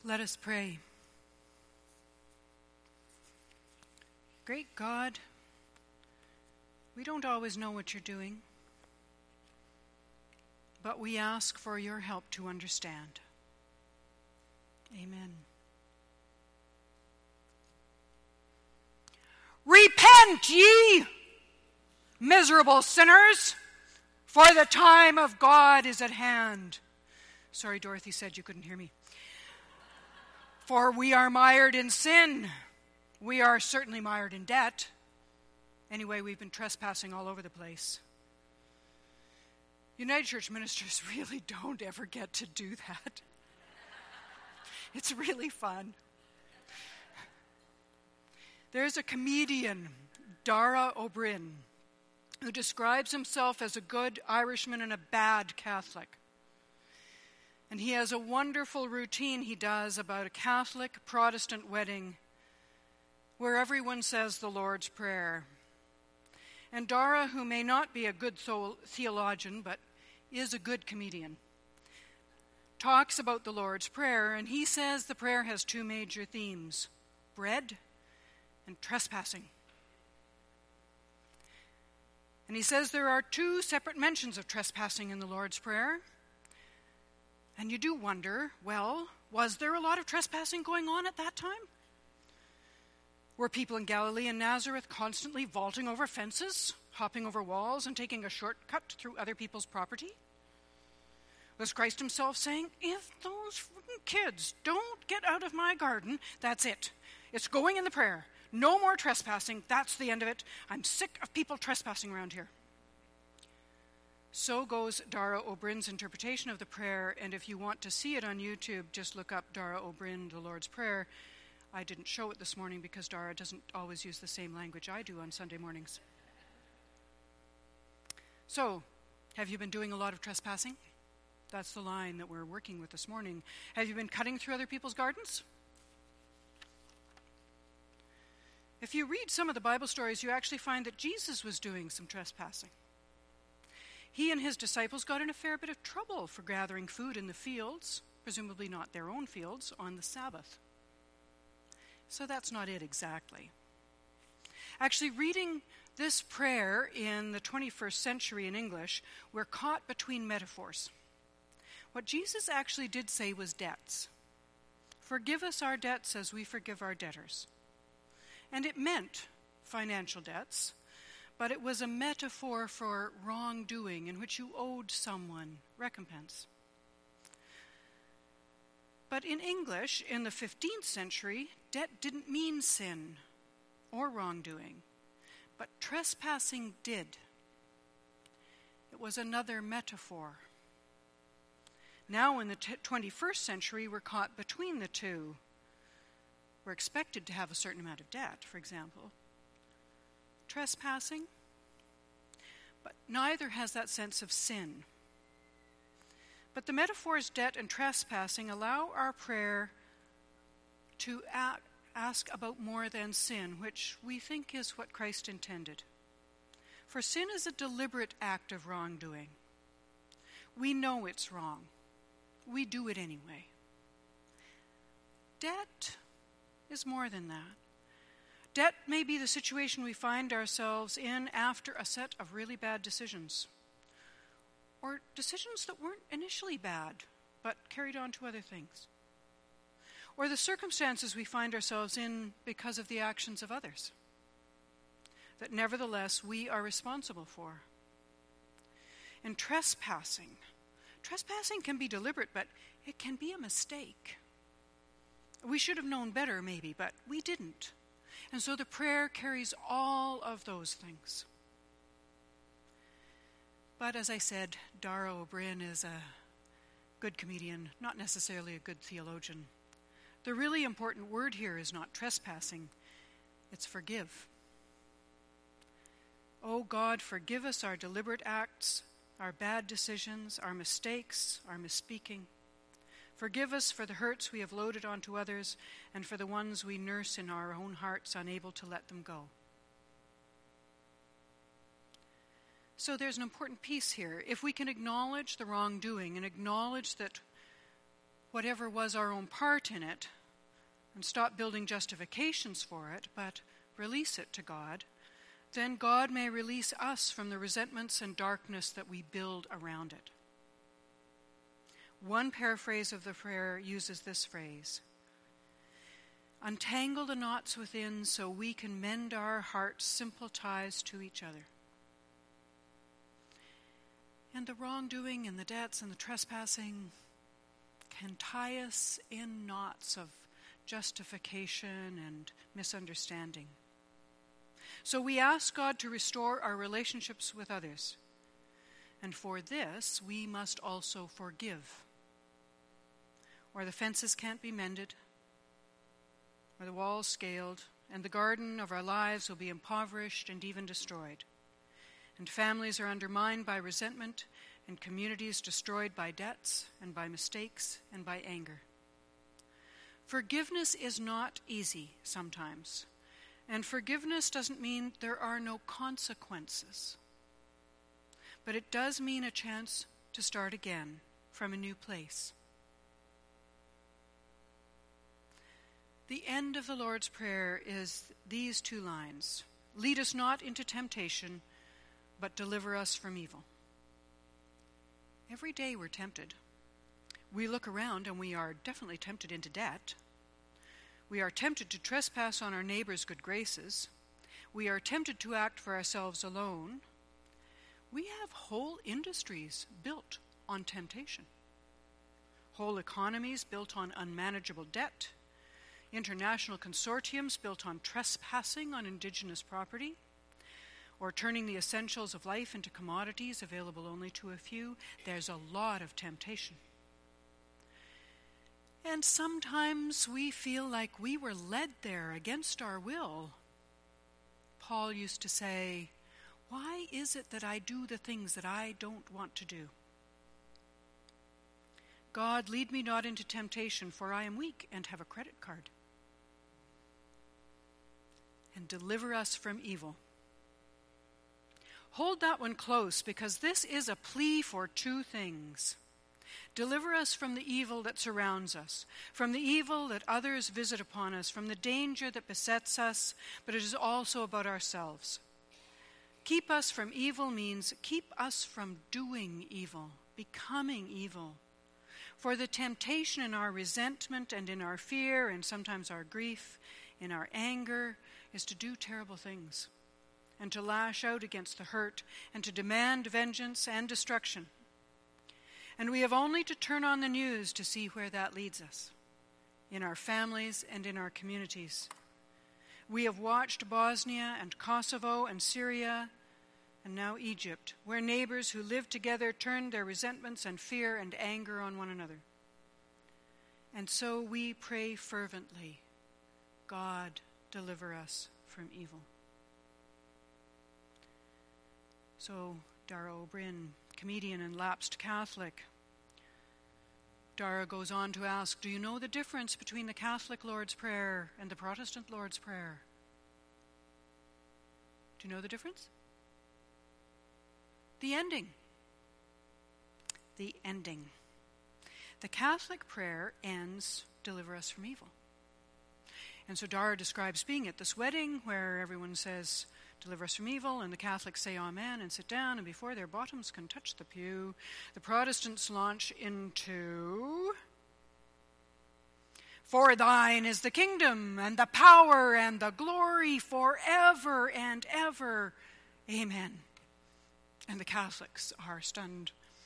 Let us pray. Great God, we don't always know what you're doing, but we ask for your help to understand. Amen. Repent ye, miserable sinners, for the time of God is at hand. Sorry, Dorothy said you couldn't hear me. For we are mired in sin. We are certainly mired in debt. Anyway, we've been trespassing all over the place. United Church ministers really don't ever get to do that. It's really fun. There's a comedian, Dara Ó Briain, who describes himself as a good Irishman and a bad Catholic. And he has a wonderful routine he does about a Catholic Protestant wedding where everyone says the Lord's Prayer. And Dara, who may not be a good theologian, but is a good comedian, talks about the Lord's Prayer, and he says the prayer has two major themes: bread and trespassing. And he says there are two separate mentions of trespassing in the Lord's Prayer. And you do wonder, well, was there a lot of trespassing going on at that time? Were people in Galilee and Nazareth constantly vaulting over fences, hopping over walls, and taking a shortcut through other people's property? Was Christ himself saying, if those kids don't get out of my garden, that's it. It's going in the prayer. No more trespassing. That's the end of it. I'm sick of people trespassing around here. So goes Dara Ó Briain's interpretation of the prayer, and if you want to see it on YouTube, just look up Dara Ó Briain, the Lord's Prayer. I didn't show it this morning because Dara doesn't always use the same language I do on Sunday mornings. So, have you been doing a lot of trespassing? That's the line that we're working with this morning. Have you been cutting through other people's gardens? If you read some of the Bible stories, you actually find that Jesus was doing some trespassing. He and his disciples got in a fair bit of trouble for gathering food in the fields, presumably not their own fields, on the Sabbath. So that's not it exactly. Actually, reading this prayer in the 21st century in English, we're caught between metaphors. What Jesus actually did say was debts. Forgive us our debts as we forgive our debtors. And it meant financial debts, but it was a metaphor for wrongdoing in which you owed someone recompense. But in English, in the 15th century, debt didn't mean sin or wrongdoing, but trespassing did. It was another metaphor. Now in the 21st century, we're caught between the two. We're expected to have a certain amount of debt, for example. Trespassing, but neither has that sense of sin. But the metaphors debt and trespassing allow our prayer to ask about more than sin, which we think is what Christ intended. For sin is a deliberate act of wrongdoing. We know it's wrong. We do it anyway. Debt is more than that. Debt may be the situation we find ourselves in after a set of really bad decisions, or decisions that weren't initially bad, but carried on to other things, or the circumstances we find ourselves in because of the actions of others, that nevertheless we are responsible for. And trespassing can be deliberate, but it can be a mistake. We should have known better, maybe, but we didn't. And so the prayer carries all of those things. But as I said, Dara Ó Briain is a good comedian, not necessarily a good theologian. The really important word here is not trespassing, it's forgive. Oh God, forgive us our deliberate acts, our bad decisions, our mistakes, our misspeaking. Forgive us for the hurts we have loaded onto others and for the ones we nurse in our own hearts, unable to let them go. So there's an important piece here. If we can acknowledge the wrongdoing and acknowledge that whatever was our own part in it and stop building justifications for it, but release it to God, then God may release us from the resentments and darkness that we build around it. One paraphrase of the prayer uses this phrase: untangle the knots within so we can mend our heart's simple ties to each other. And the wrongdoing and the debts and the trespassing can tie us in knots of justification and misunderstanding. So we ask God to restore our relationships with others. And for this, we must also forgive. Or the fences can't be mended, or the walls scaled, and the garden of our lives will be impoverished and even destroyed. And families are undermined by resentment, and communities destroyed by debts and by mistakes and by anger. Forgiveness is not easy sometimes, and forgiveness doesn't mean there are no consequences. But it does mean a chance to start again from a new place. The end of the Lord's Prayer is these two lines: lead us not into temptation, but deliver us from evil. Every day we're tempted. We look around and we are definitely tempted into debt. We are tempted to trespass on our neighbor's good graces. We are tempted to act for ourselves alone. We have whole industries built on temptation. Whole economies built on unmanageable debt. International consortiums built on trespassing on indigenous property, or turning the essentials of life into commodities available only to a few. There's a lot of temptation. And sometimes we feel like we were led there against our will. Paul used to say, "Why is it that I do the things that I don't want to do? God, lead me not into temptation, for I am weak and have a credit card. And deliver us from evil." Hold that one close, because this is a plea for two things. Deliver us from the evil that surrounds us, from the evil that others visit upon us, from the danger that besets us, but it is also about ourselves. Keep us from evil means keep us from doing evil, becoming evil. For the temptation in our resentment and in our fear and sometimes our grief, in our anger, is to do terrible things and to lash out against the hurt and to demand vengeance and destruction. And we have only to turn on the news to see where that leads us, in our families and in our communities. We have watched Bosnia and Kosovo and Syria and now Egypt, where neighbors who lived together turned their resentments and fear and anger on one another. And so we pray fervently, God, deliver us from evil. So Dara Ó Briain, comedian and lapsed Catholic, Dara goes on to ask, do you know the difference between the Catholic Lord's Prayer and the Protestant Lord's Prayer? Do you know the difference? The ending. The ending. The Catholic prayer ends, deliver us from evil. And so Dara describes being at this wedding where everyone says, deliver us from evil, and the Catholics say amen and sit down, and before their bottoms can touch the pew, the Protestants launch into, for thine is the kingdom and the power and the glory forever and ever. Amen. And the Catholics are stunned.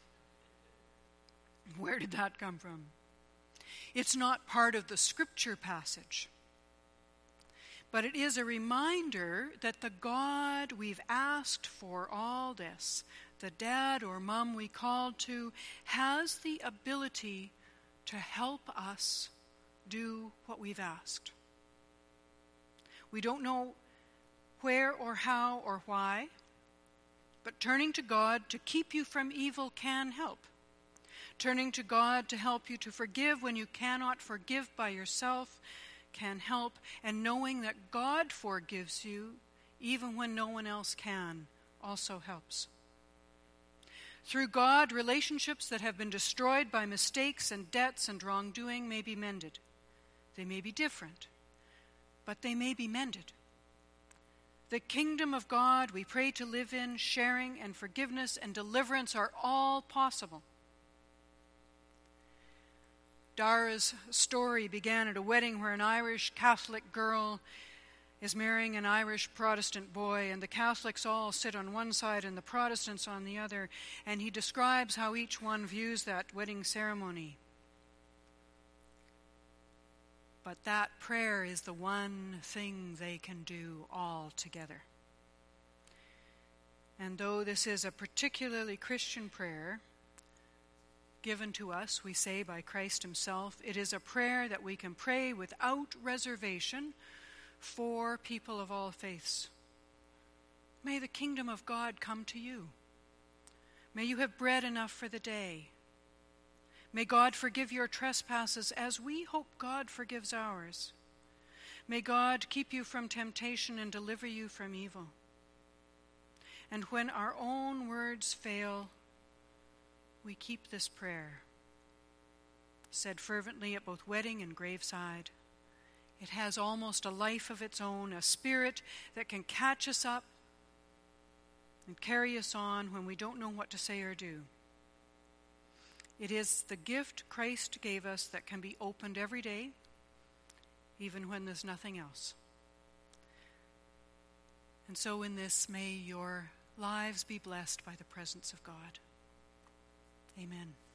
Where did that come from? It's not part of the scripture passage. But it is a reminder that the God we've asked for all this, the dad or mom we called to, has the ability to help us do what we've asked. We don't know where or how or why, but turning to God to keep you from evil can help. Turning to God to help you to forgive when you cannot forgive by yourself can help, and knowing that God forgives you even when no one else can also helps. Through God, relationships that have been destroyed by mistakes and debts and wrongdoing may be mended. They may be different, but they may be mended. The kingdom of God we pray to live in, sharing and forgiveness and deliverance are all possible. Dara's story began at a wedding where an Irish Catholic girl is marrying an Irish Protestant boy, and the Catholics all sit on one side and the Protestants on the other, and he describes how each one views that wedding ceremony. But that prayer is the one thing they can do all together. And though this is a particularly Christian prayer, given to us, we say, by Christ himself, it is a prayer that we can pray without reservation for people of all faiths. May the kingdom of God come to you. May you have bread enough for the day. May God forgive your trespasses as we hope God forgives ours. May God keep you from temptation and deliver you from evil. And when our own words fail, we keep this prayer, said fervently at both wedding and graveside. It has almost a life of its own, a spirit that can catch us up and carry us on when we don't know what to say or do. It is the gift Christ gave us that can be opened every day, even when there's nothing else. And so in this, may your lives be blessed by the presence of God. Amen.